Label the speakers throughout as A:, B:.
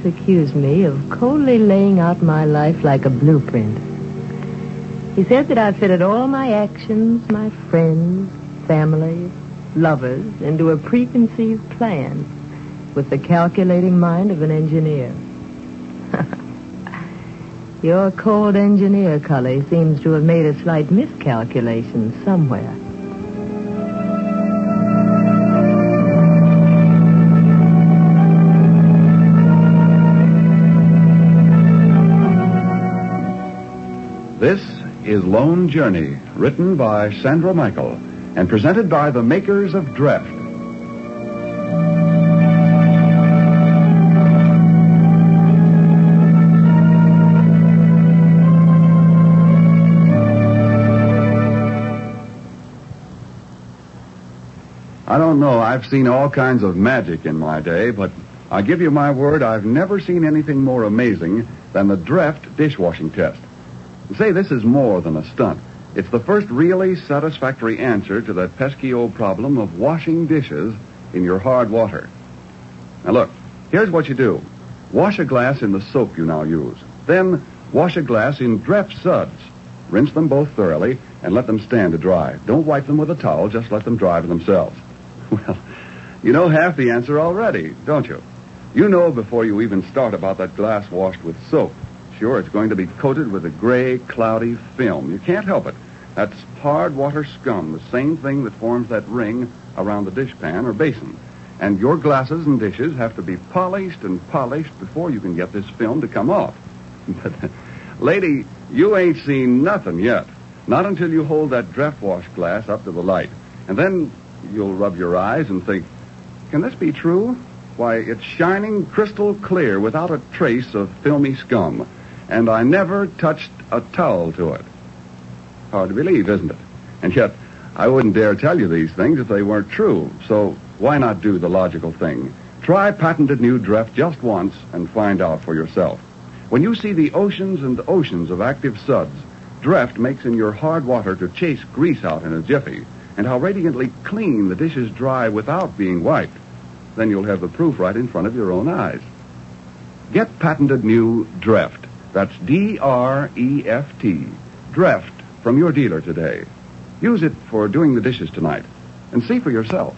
A: accused me of coldly laying out my life like a blueprint. He said that I fitted all my actions, my friends, family, lovers, into a preconceived plan with the calculating mind of an engineer. Your cold engineer, Cully, seems to have made a slight miscalculation somewhere.
B: This is Lone Journey, written by Sandra Michael and presented by the makers of Dreft. I don't know, I've seen all kinds of magic in my day, but I give you my word, I've never seen anything more amazing than the Dreft dishwashing test. Say, this is more than a stunt. It's the first really satisfactory answer to that pesky old problem of washing dishes in your hard water. Now look, here's what you do. Wash a glass in the soap you now use. Then wash a glass in Dreft suds. Rinse them both thoroughly and let them stand to dry. Don't wipe them with a towel, just let them dry for themselves. Well, you know half the answer already, don't you? You know before you even start about that glass washed with soap. Sure, it's going to be coated with a gray, cloudy film. You can't help it. That's hard water scum, the same thing that forms that ring around the dishpan or basin. And your glasses and dishes have to be polished and polished before you can get this film to come off. But, lady, you ain't seen nothing yet. Not until you hold that Dreft wash glass up to the light. And then you'll rub your eyes and think, can this be true? Why, it's shining crystal clear without a trace of filmy scum. And I never touched a towel to it. Hard to believe, isn't it? And yet, I wouldn't dare tell you these things if they weren't true. So why not do the logical thing? Try patented new Dreft just once and find out for yourself. When you see the oceans and oceans of active suds, Dreft makes in your hard water to chase grease out in a jiffy, and how radiantly clean the dishes dry without being wiped. Then you'll have the proof right in front of your own eyes. Get patented new Dreft. That's D-R-E-F-T. Dreft from your dealer today. Use it for doing the dishes tonight. And see for yourself.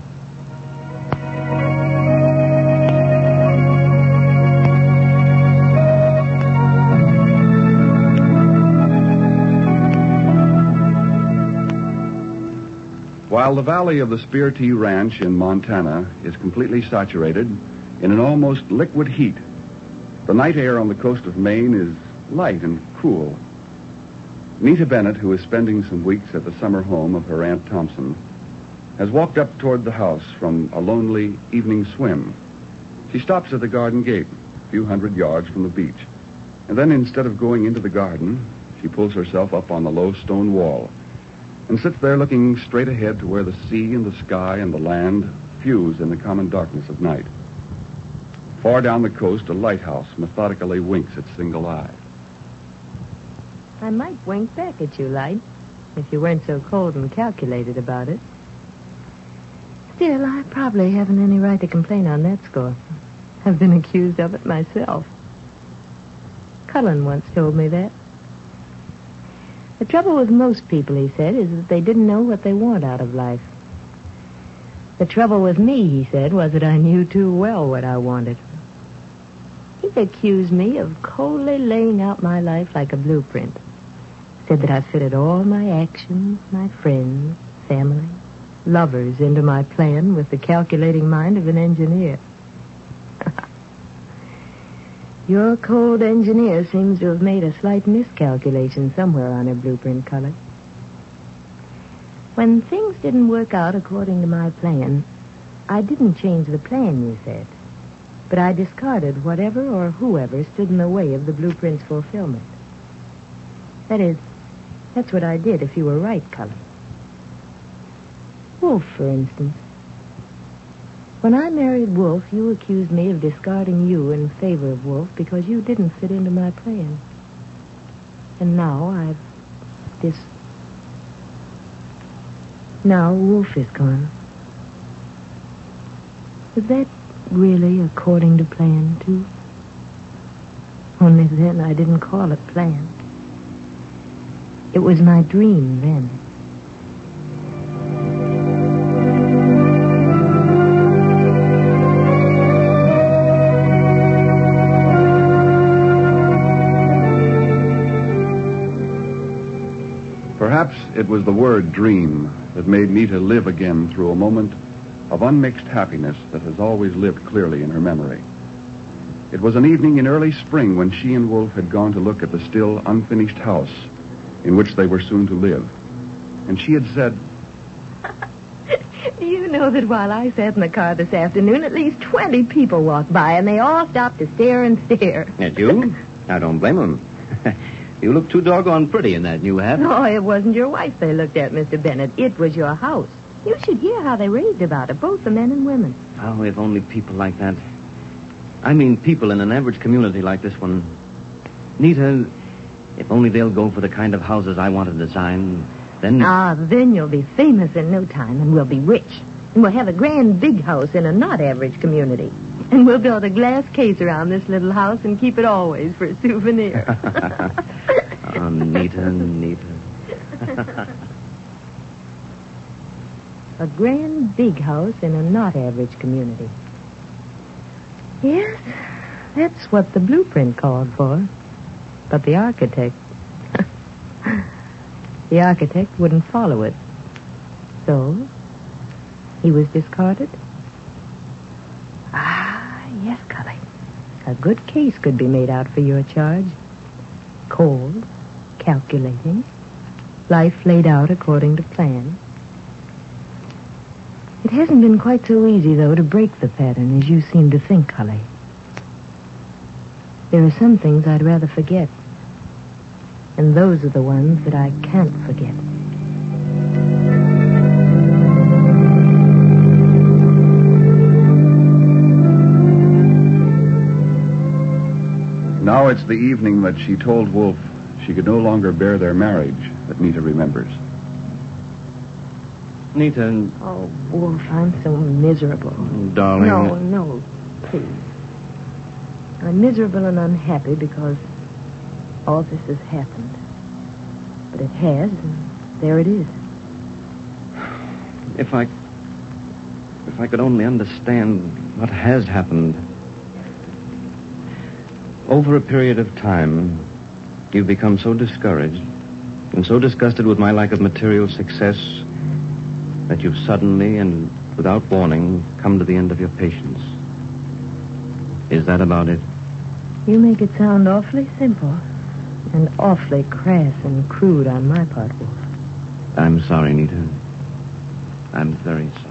B: While the valley of the Spear T Ranch in Montana is completely saturated in an almost liquid heat, the night air on the coast of Maine is light and cool. Nita Bennett, who is spending some weeks at the summer home of her Aunt Thompson, has walked up toward the house from a lonely evening swim. She stops at the garden gate, a few hundred yards from the beach, and then instead of going into the garden, she pulls herself up on the low stone wall and sits there looking straight ahead to where the sea and the sky and the land fuse in the common darkness of night. Far down the coast, a lighthouse methodically winks its single eye.
A: I might wink back at you, Light, if you weren't so cold and calculated about it. Still, I probably haven't any right to complain on that score. I've been accused of it myself. Cullen once told me that. The trouble with most people, he said, is that they didn't know what they want out of life. The trouble with me, he said, was that I knew too well what I wanted. He accused me of coldly laying out my life like a blueprint. Said that I fitted all my actions, my friends, family, lovers into my plan with the calculating mind of an engineer. Your cold engineer seems to have made a slight miscalculation somewhere on her blueprint, Cullen. When things didn't work out according to my plan, I didn't change the plan, you said. But I discarded whatever or whoever stood in the way of the blueprint's fulfillment. That is, that's what I did if you were right, Cullen. Wolf, for instance. When I married Wolf, you accused me of discarding you in favor of Wolf because you didn't fit into my plan. And now Now Wolf is gone. Was that really according to plan, too? Only then I didn't call it planned. It was my dream then.
B: Perhaps it was the word dream that made Nita live again through a moment of unmixed happiness that has always lived clearly in her memory. It was an evening in early spring when she and Wolf had gone to look at the still unfinished house in which they were soon to live. And she had said,
A: Do you know that while I sat in the car this afternoon, at least 20 people walked by, and they all stopped to stare and stare.
C: At you? I don't blame them. You look too doggone pretty in that new hat.
A: No, it wasn't your wife they looked at, Mr. Bennett. It was your house. You should hear how they raved about it, both the men and women.
C: Oh, if only people like that. I mean people in an average community like this one. Nita, if only they'll go for the kind of houses I want to design, then...
A: Then you'll be famous in no time, and we'll be rich. And we'll have a grand big house in a not average community. And we'll build a glass case around this little house and keep it always for a souvenir.
C: Oh, Nita.
A: A grand big house in a not average community. Yes, that's what the blueprint called for. But the architect... the architect wouldn't follow it. So, he was discarded? Yes, Cully. A good case could be made out for your charge. Cold, calculating, life laid out according to plan. It hasn't been quite so easy, though, to break the pattern as you seem to think, Cully. There are some things I'd rather forget. And those are the ones that I can't forget.
B: Now it's the evening that she told Wolf she could no longer bear their marriage that Nita remembers.
C: Nita...
A: Oh, Wolf, I'm so miserable.
C: Darling...
A: No, please. I'm miserable and unhappy because all this has happened. But it has, and there it is.
C: If I could only understand what has happened... Over a period of time, you've become so discouraged and so disgusted with my lack of material success that you've suddenly and without warning come to the end of your patience. Is that about it?
A: You make it sound awfully simple and awfully crass and crude on my part, Wolf.
C: I'm sorry, Nita. I'm very sorry.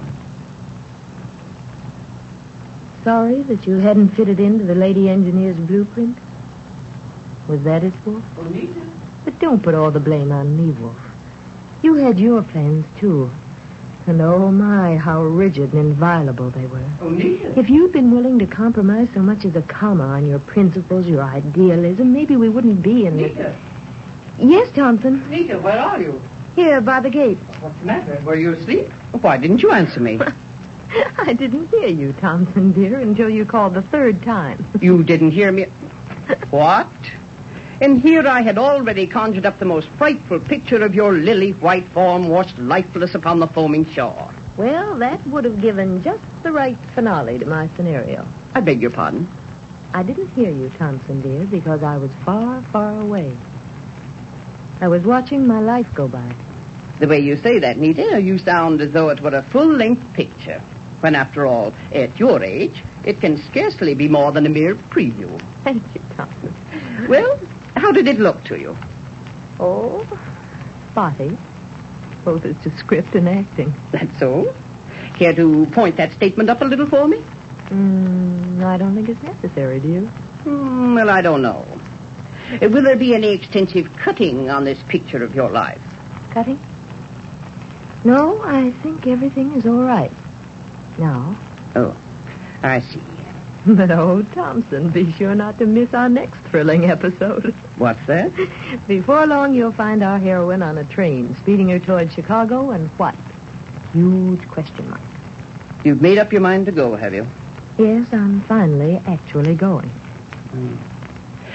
A: Sorry that you hadn't fitted into the lady engineer's blueprint? Was that it, Wolf?
C: Oh, Nita.
A: But don't put all the blame on me, Wolf. You had your plans, too. And oh, my, how rigid and inviolable they were.
C: Oh, Nita.
A: If you'd been willing to compromise so much as a comma on your principles, your idealism, maybe we wouldn't be in this...
D: Nita.
A: Yes, Thompson.
D: Nita, where are you?
A: Here, by the gate.
D: What's the matter? Were you asleep? Why didn't you answer me?
A: I didn't hear you, Thompson, dear, until you called the third time.
D: You didn't hear me? What? And here I had already conjured up the most frightful picture of your lily-white form washed lifeless upon the foaming shore.
A: Well, that would have given just the right finale to my scenario.
D: I beg your pardon?
A: I didn't hear you, Thompson, dear, because I was far, far away. I was watching my life go by.
D: The way you say that, Nita, you sound as though it were a full-length picture. When, after all, at your age, it can scarcely be more than a mere preview.
A: Thank you, Thompson.
D: Well, how did it look to you?
A: Oh, spotty. Both as to script and acting.
D: That's so? Care to point that statement up a little for me?
A: I don't think it's necessary, do you?
D: Well, I don't know. Will there be any extensive cutting on this picture of your life?
A: Cutting? No, I think everything is all right. Now.
D: Oh, I see.
A: But, oh, Thompson, be sure not to miss our next thrilling episode.
D: What's that?
A: Before long, you'll find our heroine on a train, speeding her toward Chicago, and what? Huge question mark.
D: You've made up your mind to go, have you?
A: Yes, I'm finally actually going.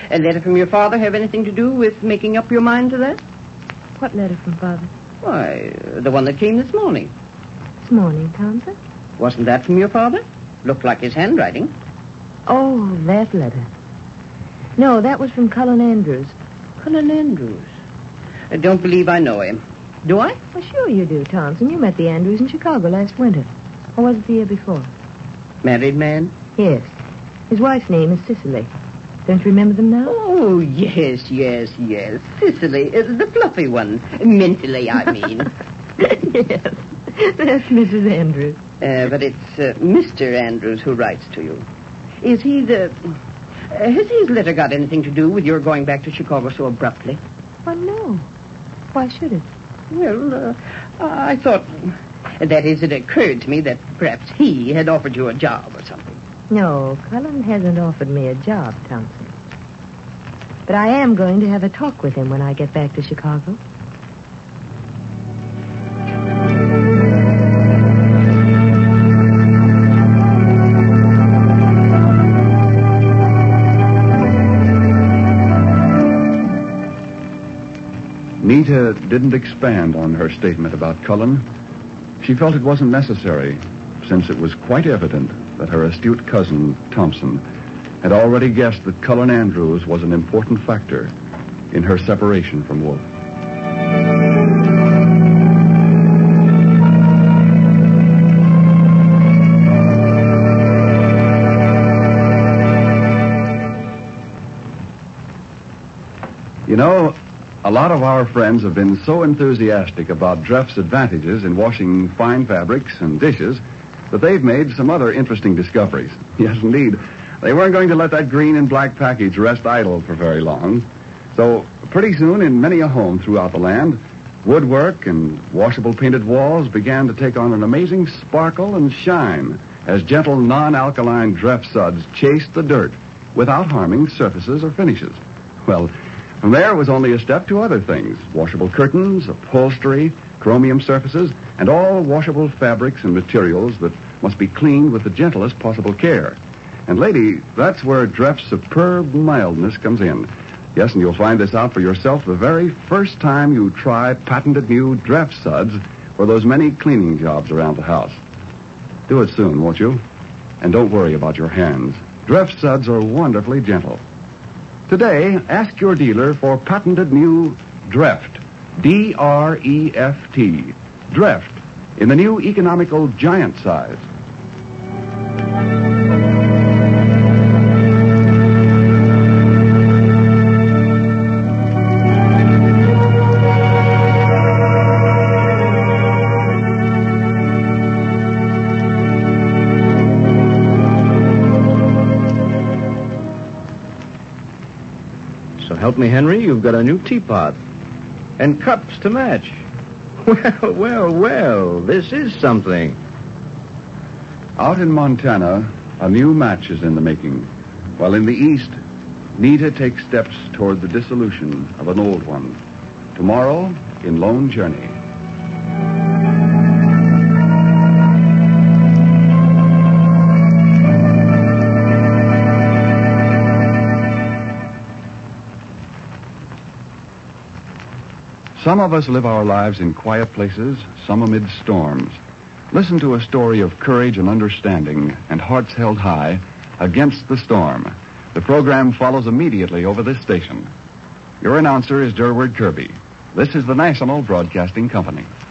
D: a letter from your father have anything to do with making up your mind to that?
A: What letter from Father?
D: Why, the one that came this morning.
A: This morning, Townsend?
D: Wasn't that from your father? Looked like his handwriting.
A: Oh, that letter. No, that was from Cullen Andrews.
D: Cullen Andrews. I don't believe I know him. Do I?
A: Well, sure you do, Thompson. You met the Andrews in Chicago last winter. Or was it the year before?
D: Married man?
A: Yes. His wife's name is Cicely. Don't you remember them now?
D: Oh, yes. Cicely, the fluffy one. Mentally, I mean.
A: Yes. That's Mrs. Andrews.
D: But it's Mr. Andrews who writes to you. Is he the... has his letter got anything to do with your going back to Chicago so abruptly?
A: Well, no. Why should it?
D: Well, I thought... That is, it occurred to me that perhaps he had offered you a job or something.
A: No, Cullen hasn't offered me a job, Thompson. But I am going to have a talk with him when I get back to Chicago.
B: Nita didn't expand on her statement about Cullen. She felt it wasn't necessary, since it was quite evident that her astute cousin, Thompson, had already guessed that Cullen Andrews was an important factor in her separation from Wolf. You know, a lot of our friends have been so enthusiastic about Dreff's advantages in washing fine fabrics and dishes that they've made some other interesting discoveries. Yes, indeed. They weren't going to let that green and black package rest idle for very long. So, pretty soon, in many a home throughout the land, woodwork and washable painted walls began to take on an amazing sparkle and shine as gentle non-alkaline Dreff suds chased the dirt without harming surfaces or finishes. Well, from there was only a step to other things: washable curtains, upholstery, chromium surfaces, and all washable fabrics and materials that must be cleaned with the gentlest possible care. And, lady, that's where Dreff's superb mildness comes in. Yes, and you'll find this out for yourself the very first time you try patented new Dreff suds for those many cleaning jobs around the house. Do it soon, won't you? And don't worry about your hands. Dreff suds are wonderfully gentle. Today, ask your dealer for patented new Dreft. D-R-E-F-T. Dreft. In the new economical giant size.
C: Help me, Henry, you've got a new teapot. And cups to match. Well, this is something.
B: Out in Montana, a new match is in the making. While in the east, Nita takes steps toward the dissolution of an old one. Tomorrow, in Lone Journey. Some of us live our lives in quiet places, some amid storms. Listen to a story of courage and understanding and hearts held high against the storm. The program follows immediately over this station. Your announcer is Durward Kirby. This is the National Broadcasting Company.